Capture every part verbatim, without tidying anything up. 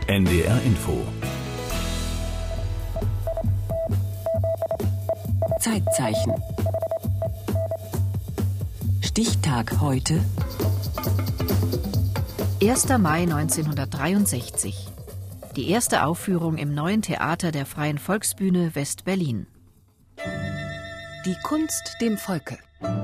N D R Info. Zeitzeichen. Stichtag heute. erster Mai neunzehnhundertdreiundsechzig. Die erste Aufführung im Neuen Theater der Freien Volksbühne West-Berlin. Die Kunst dem Volke.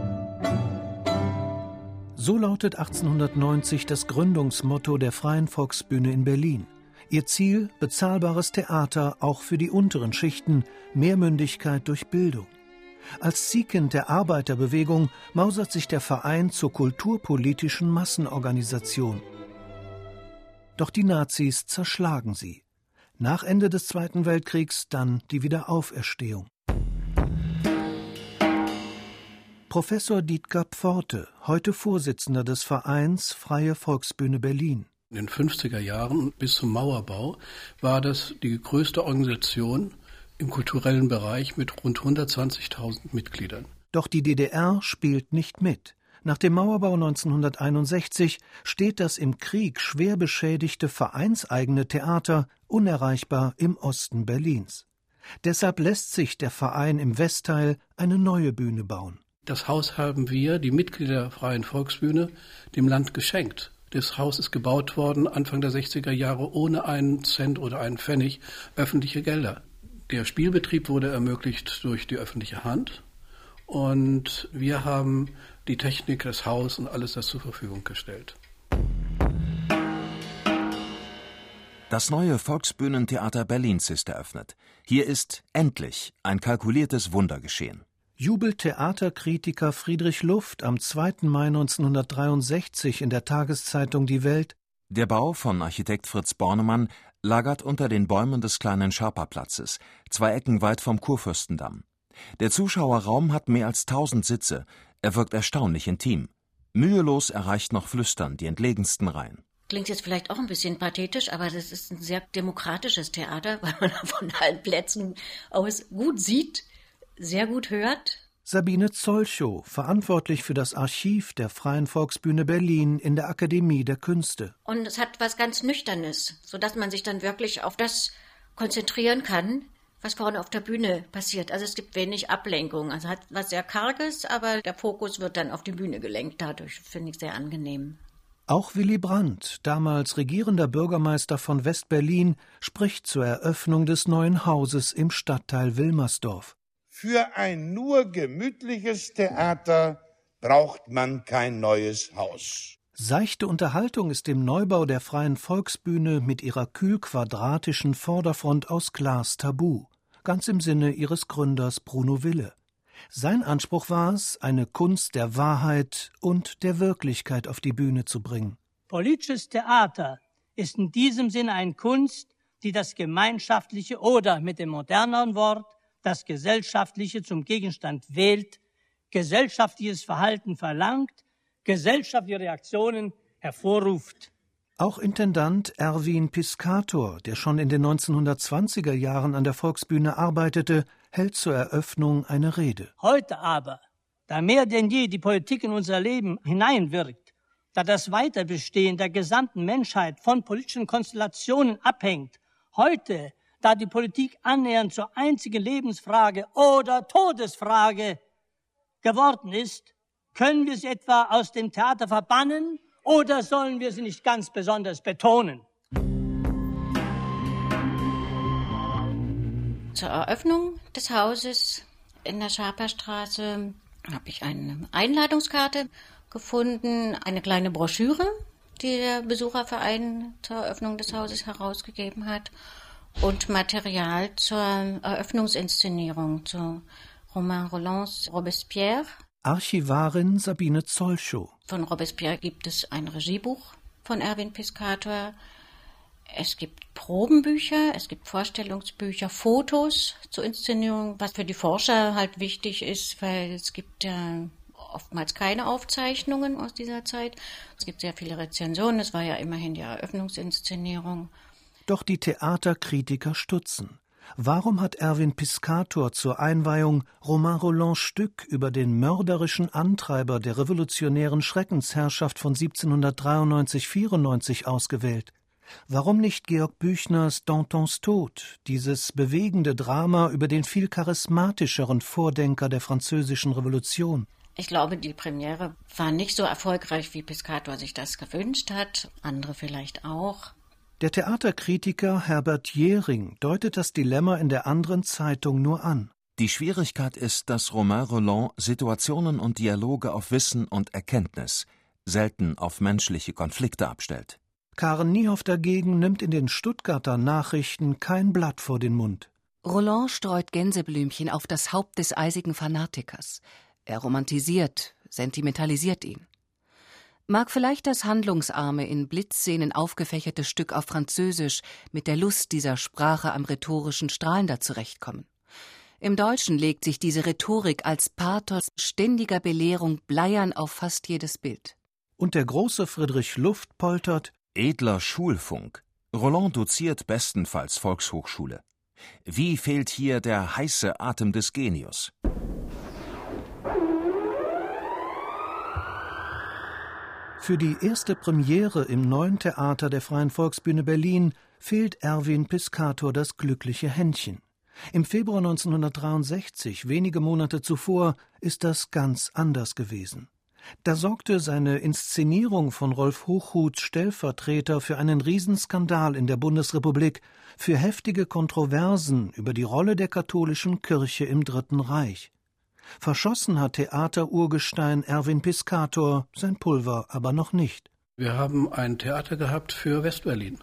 So lautet achtzehnhundertneunzig das Gründungsmotto der Freien Volksbühne in Berlin. Ihr Ziel: bezahlbares Theater, auch für die unteren Schichten, Mehrmündigkeit durch Bildung. Als Ziehkind der Arbeiterbewegung mausert sich der Verein zur kulturpolitischen Massenorganisation. Doch die Nazis zerschlagen sie. Nach Ende des Zweiten Weltkriegs dann die Wiederauferstehung. Professor Dietger Pforte, heute Vorsitzender des Vereins Freie Volksbühne Berlin. In den fünfziger Jahren bis zum Mauerbau war das die größte Organisation im kulturellen Bereich mit rund hundertzwanzigtausend Mitgliedern. Doch die D D R spielt nicht mit. Nach dem Mauerbau neunzehnhunderteinundsechzig steht das im Krieg schwer beschädigte vereinseigene Theater unerreichbar im Osten Berlins. Deshalb lässt sich der Verein im Westteil eine neue Bühne bauen. Das Haus haben wir, die Mitglieder der Freien Volksbühne, dem Land geschenkt. Das Haus ist gebaut worden Anfang der sechziger Jahre ohne einen Cent oder einen Pfennig öffentliche Gelder. Der Spielbetrieb wurde ermöglicht durch die öffentliche Hand und wir haben die Technik, das Haus und alles das zur Verfügung gestellt. Das neue Volksbühnentheater Berlins ist eröffnet. Hier ist endlich ein kalkuliertes Wunder geschehen. Jubelt Theaterkritiker Friedrich Luft am zweiten Mai neunzehnhundertdreiundsechzig in der Tageszeitung Die Welt. Der Bau von Architekt Fritz Bornemann lagert unter den Bäumen des kleinen Schaperplatzes, zwei Ecken weit vom Kurfürstendamm. Der Zuschauerraum hat mehr als tausend Sitze. Er wirkt erstaunlich intim. Mühelos erreicht noch Flüstern die entlegensten Reihen. Klingt jetzt vielleicht auch ein bisschen pathetisch, aber das ist ein sehr demokratisches Theater, weil man von allen Plätzen aus gut sieht, sehr gut hört. Sabine Zollschow, verantwortlich für das Archiv der Freien Volksbühne Berlin in der Akademie der Künste. Und es hat was ganz Nüchternes, sodass man sich dann wirklich auf das konzentrieren kann, was vorne auf der Bühne passiert. Also es gibt wenig Ablenkung. Also hat was sehr Karges, aber der Fokus wird dann auf die Bühne gelenkt. Dadurch finde ich sehr angenehm. Auch Willy Brandt, damals regierender Bürgermeister von West-Berlin, spricht zur Eröffnung des neuen Hauses im Stadtteil Wilmersdorf. Für ein nur gemütliches Theater braucht man kein neues Haus. Seichte Unterhaltung ist im Neubau der Freien Volksbühne mit ihrer kühl-quadratischen Vorderfront aus Glas tabu, ganz im Sinne ihres Gründers Bruno Wille. Sein Anspruch war es, eine Kunst der Wahrheit und der Wirklichkeit auf die Bühne zu bringen. Politisches Theater ist in diesem Sinne eine Kunst, die das Gemeinschaftliche oder mit dem moderneren Wort das Gesellschaftliche zum Gegenstand wählt, gesellschaftliches Verhalten verlangt, gesellschaftliche Reaktionen hervorruft. Auch Intendant Erwin Piscator, der schon in den neunzehnhundertzwanziger Jahren an der Volksbühne arbeitete, hält zur Eröffnung eine Rede. Heute aber, da mehr denn je die Politik in unser Leben hineinwirkt, da das Weiterbestehen der gesamten Menschheit von politischen Konstellationen abhängt, heute, da die Politik annähernd zur einzigen Lebensfrage oder Todesfrage geworden ist, können wir sie etwa aus dem Theater verbannen oder sollen wir sie nicht ganz besonders betonen? Zur Eröffnung des Hauses in der Schaperstraße habe ich eine Einladungskarte gefunden, eine kleine Broschüre, die der Besucherverein zur Eröffnung des Hauses herausgegeben hat, und Material zur Eröffnungsinszenierung, zu Romain Rollands Robespierre. Archivarin Sabine Zollschow. Von Robespierre gibt es ein Regiebuch von Erwin Piscator. Es gibt Probenbücher, es gibt Vorstellungsbücher, Fotos zur Inszenierung, was für die Forscher halt wichtig ist, weil es gibt ja oftmals keine Aufzeichnungen aus dieser Zeit. Es gibt sehr viele Rezensionen, es war ja immerhin die Eröffnungsinszenierung. Doch die Theaterkritiker stutzen. Warum hat Erwin Piscator zur Einweihung Romain Rollands Stück über den mörderischen Antreiber der revolutionären Schreckensherrschaft von siebzehnhundertdreiundneunzig vierundneunzig ausgewählt? Warum nicht Georg Büchners Dantons Tod, dieses bewegende Drama über den viel charismatischeren Vordenker der Französischen Revolution? Ich glaube, die Premiere war nicht so erfolgreich, wie Piscator sich das gewünscht hat, andere vielleicht auch. Der Theaterkritiker Herbert Jähring deutet das Dilemma in der anderen Zeitung nur an. Die Schwierigkeit ist, dass Romain Rolland Situationen und Dialoge auf Wissen und Erkenntnis, selten auf menschliche Konflikte abstellt. Karen Niehoff dagegen nimmt in den Stuttgarter Nachrichten kein Blatt vor den Mund. Rolland streut Gänseblümchen auf das Haupt des eisigen Fanatikers. Er romantisiert, sentimentalisiert ihn. Mag vielleicht das handlungsarme, in Blitzszenen aufgefächerte Stück auf Französisch mit der Lust dieser Sprache am rhetorischen Strahlender zurechtkommen. Im Deutschen legt sich diese Rhetorik als Pathos ständiger Belehrung bleiern auf fast jedes Bild. Und der große Friedrich Luft poltert: Edler Schulfunk. Rolland doziert bestenfalls Volkshochschule. Wie fehlt hier der heiße Atem des Genius? Für die erste Premiere im Neuen Theater der Freien Volksbühne Berlin fehlt Erwin Piscator das glückliche Händchen. Im Februar neunzehnhundertdreiundsechzig, wenige Monate zuvor, ist das ganz anders gewesen. Da sorgte seine Inszenierung von Rolf Hochhuths Stellvertreter für einen Riesenskandal in der Bundesrepublik, für heftige Kontroversen über die Rolle der katholischen Kirche im Dritten Reich. Verschossen hat Theaterurgestein Erwin Piscator sein Pulver aber noch nicht. Wir haben ein Theater gehabt für Westberlin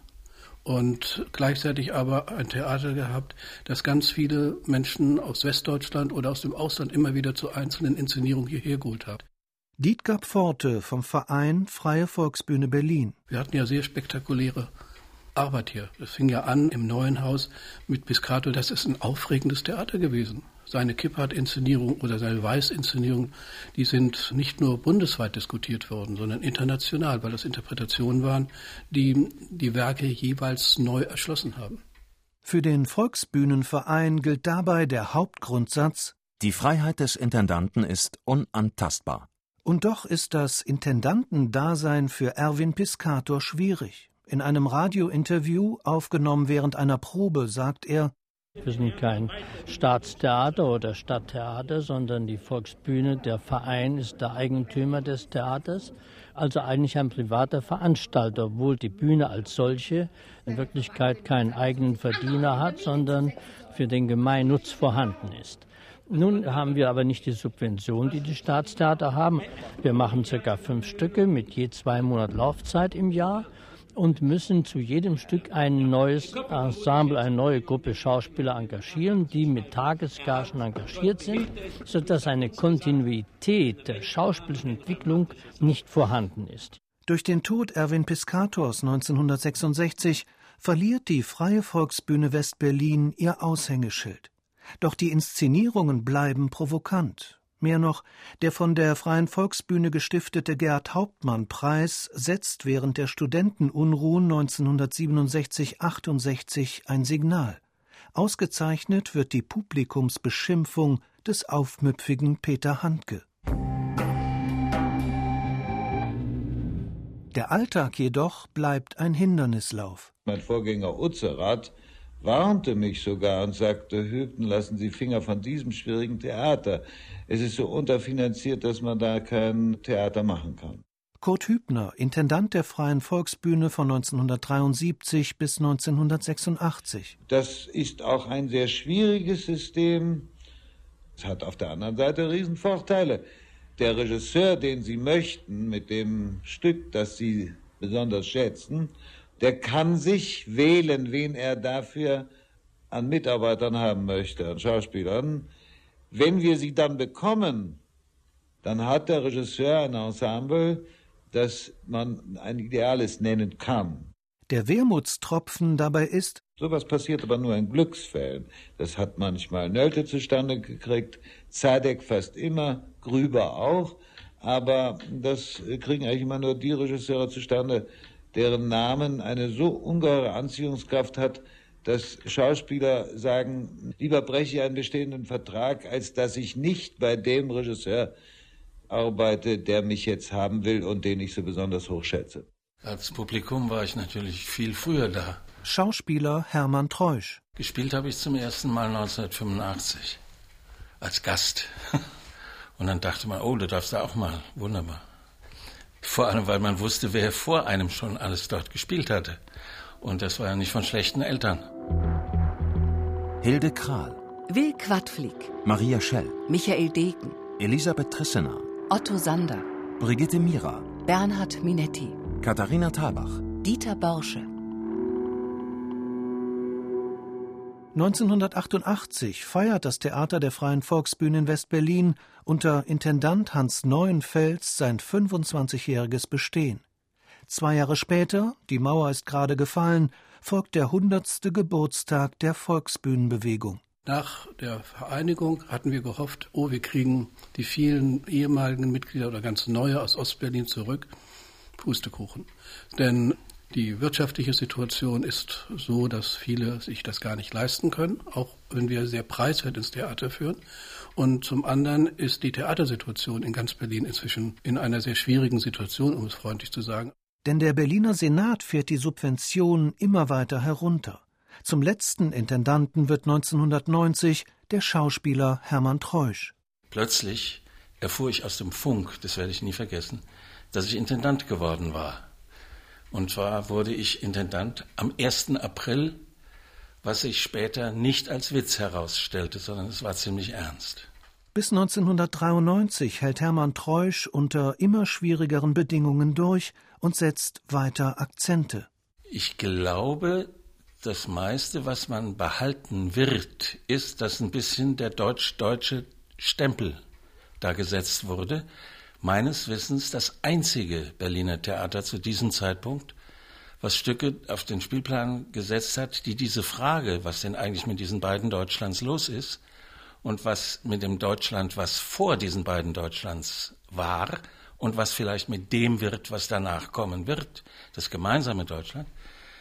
und gleichzeitig aber ein Theater gehabt, das ganz viele Menschen aus Westdeutschland oder aus dem Ausland immer wieder zu einzelnen Inszenierungen hierher geholt hat. Dietger Pforte vom Verein Freie Volksbühne Berlin. Wir hatten ja sehr spektakuläre Arbeit hier. Das fing ja an im Neuen Haus mit Piscator. Das ist ein aufregendes Theater gewesen. Seine Kippert-Inszenierung oder seine Weiß-Inszenierung, die sind nicht nur bundesweit diskutiert worden, sondern international, weil das Interpretationen waren, die die Werke jeweils neu erschlossen haben. Für den Volksbühnenverein gilt dabei der Hauptgrundsatz: Die Freiheit des Intendanten ist unantastbar. Und doch ist das Intendantendasein für Erwin Piscator schwierig. In einem Radiointerview, aufgenommen während einer Probe, sagt er: Wir sind kein Staatstheater oder Stadttheater, sondern die Volksbühne, der Verein ist der Eigentümer des Theaters, also eigentlich ein privater Veranstalter, obwohl die Bühne als solche in Wirklichkeit keinen eigenen Verdiener hat, sondern für den Gemeinnutz vorhanden ist. Nun haben wir aber nicht die Subvention, die die Staatstheater haben. Wir machen ca. fünf Stücke mit je zwei Monat Laufzeit im Jahr und müssen zu jedem Stück ein neues Ensemble, eine neue Gruppe Schauspieler engagieren, die mit Tagesgagen engagiert sind, sodass eine Kontinuität der schauspielerischen Entwicklung nicht vorhanden ist. Durch den Tod Erwin Piscators neunzehnhundertsechsundsechzig verliert die Freie Volksbühne West-Berlin ihr Aushängeschild. Doch die Inszenierungen bleiben provokant. Mehr noch, der von der Freien Volksbühne gestiftete Gerd-Hauptmann-Preis setzt während der Studentenunruhen neunzehnhundertsiebenundsechzig achtundsechzig ein Signal. Ausgezeichnet wird die Publikumsbeschimpfung des aufmüpfigen Peter Handke. Der Alltag jedoch bleibt ein Hindernislauf. Mein Vorgänger Utzerath warnte mich sogar und sagte: Hübner, lassen Sie Finger von diesem schwierigen Theater. Es ist so unterfinanziert, dass man da kein Theater machen kann. Kurt Hübner, Intendant der Freien Volksbühne von neunzehnhundertdreiundsiebzig bis neunzehnhundertsechsundachtzig. Das ist auch ein sehr schwieriges System. Es hat auf der anderen Seite Riesenvorteile. Der Regisseur, den Sie möchten, mit dem Stück, das Sie besonders schätzen, der kann sich wählen, wen er dafür an Mitarbeitern haben möchte, an Schauspielern. Wenn wir sie dann bekommen, dann hat der Regisseur ein Ensemble, das man ein ideales nennen kann. Der Wermutstropfen dabei ist: Sowas passiert aber nur in Glücksfällen. Das hat manchmal Nölte zustande gekriegt, Zadek fast immer, Grüber auch. Aber das kriegen eigentlich immer nur die Regisseure zustande, deren Namen eine so ungeheure Anziehungskraft hat, dass Schauspieler sagen: Lieber breche ich einen bestehenden Vertrag, als dass ich nicht bei dem Regisseur arbeite, der mich jetzt haben will und den ich so besonders hoch schätze. Als Publikum war ich natürlich viel früher da. Schauspieler Hermann Treusch. Gespielt habe ich zum ersten Mal neunzehnhundertfünfundachtzig. Als Gast. Und dann dachte man, oh, du darfst da auch mal. Wunderbar. Vor allem, weil man wusste, wer vor einem schon alles dort gespielt hatte. Und das war ja nicht von schlechten Eltern. Hilde Krahl. Will Quadflieg. Maria Schell. Michael Degen. Elisabeth Trissener. Otto Sander. Brigitte Mira. Bernhard Minetti. Katharina Thalbach. Dieter Borsche. neunzehnhundertachtundachtzig feiert das Theater der Freien Volksbühne in West-Berlin unter Intendant Hans Neuenfels sein fünfundzwanzigjähriges Bestehen. Zwei Jahre später, die Mauer ist gerade gefallen, folgt der hundertste Geburtstag der Volksbühnenbewegung. Nach der Vereinigung hatten wir gehofft, oh, wir kriegen die vielen ehemaligen Mitglieder oder ganz neue aus Ostberlin zurück. Pustekuchen. Denn die wirtschaftliche Situation ist so, dass viele sich das gar nicht leisten können, auch wenn wir sehr preiswert ins Theater führen. Und zum anderen ist die Theatersituation in ganz Berlin inzwischen in einer sehr schwierigen Situation, um es freundlich zu sagen. Denn der Berliner Senat fährt die Subventionen immer weiter herunter. Zum letzten Intendanten wird neunzehnhundertneunzig der Schauspieler Hermann Treusch. Plötzlich erfuhr ich aus dem Funk, das werde ich nie vergessen, dass ich Intendant geworden war. Und zwar wurde ich Intendant am ersten April, was sich später nicht als Witz herausstellte, sondern es war ziemlich ernst. Bis neunzehnhundertdreiundneunzig hält Hermann Treusch unter immer schwierigeren Bedingungen durch und setzt weiter Akzente. Ich glaube, das meiste, was man behalten wird, ist, dass ein bisschen der deutsch-deutsche Stempel da gesetzt wurde. Meines Wissens das einzige Berliner Theater zu diesem Zeitpunkt, was Stücke auf den Spielplan gesetzt hat, die diese Frage, was denn eigentlich mit diesen beiden Deutschlands los ist und was mit dem Deutschland, was vor diesen beiden Deutschlands war und was vielleicht mit dem wird, was danach kommen wird, das gemeinsame Deutschland,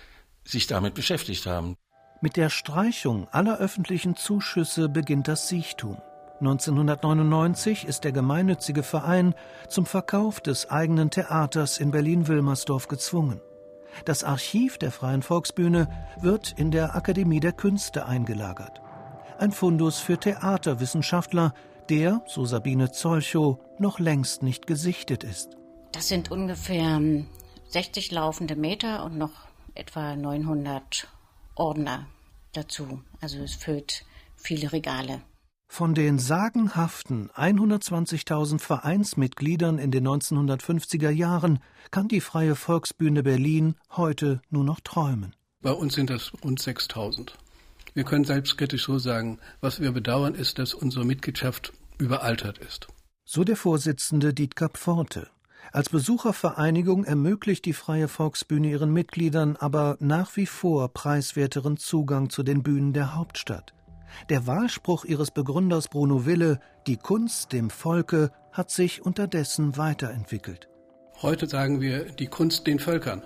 sich damit beschäftigt haben. Mit der Streichung aller öffentlichen Zuschüsse beginnt das Siechtum. neunzehnhundertneunundneunzig ist der gemeinnützige Verein zum Verkauf des eigenen Theaters in Berlin-Wilmersdorf gezwungen. Das Archiv der Freien Volksbühne wird in der Akademie der Künste eingelagert. Ein Fundus für Theaterwissenschaftler, der, so Sabine Zolchow, noch längst nicht gesichtet ist. Das sind ungefähr sechzig laufende Meter und noch etwa neunhundert Ordner dazu. Also es füllt viele Regale. Von den sagenhaften hundertzwanzigtausend Vereinsmitgliedern in den neunzehnhundertfünfziger Jahren kann die Freie Volksbühne Berlin heute nur noch träumen. Bei uns sind das rund sechstausend. Wir können selbstkritisch so sagen, was wir bedauern, ist, dass unsere Mitgliedschaft überaltert ist. So der Vorsitzende Dietger Pforte. Als Besuchervereinigung ermöglicht die Freie Volksbühne ihren Mitgliedern aber nach wie vor preiswerteren Zugang zu den Bühnen der Hauptstadt. Der Wahlspruch ihres Begründers Bruno Wille, die Kunst dem Volke, hat sich unterdessen weiterentwickelt. Heute sagen wir, die Kunst den Völkern.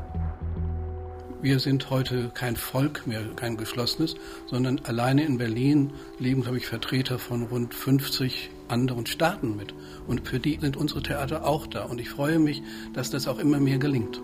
Wir sind heute kein Volk mehr, kein geschlossenes, sondern alleine in Berlin leben, glaube ich, Vertreter von rund fünfzig anderen Staaten mit. Und für die sind unsere Theater auch da. Und ich freue mich, dass das auch immer mehr gelingt.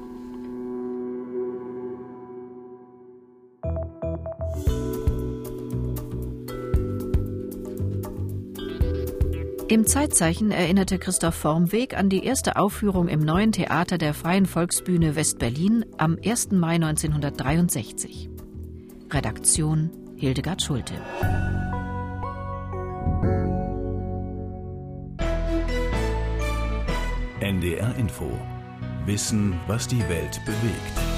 Im Zeitzeichen erinnerte Christoph Vormweg an die erste Aufführung im Neuen Theater der Freien Volksbühne West-Berlin am ersten Mai neunzehnhundertdreiundsechzig. Redaktion Hildegard Schulte. N D R Info. Wissen, was die Welt bewegt.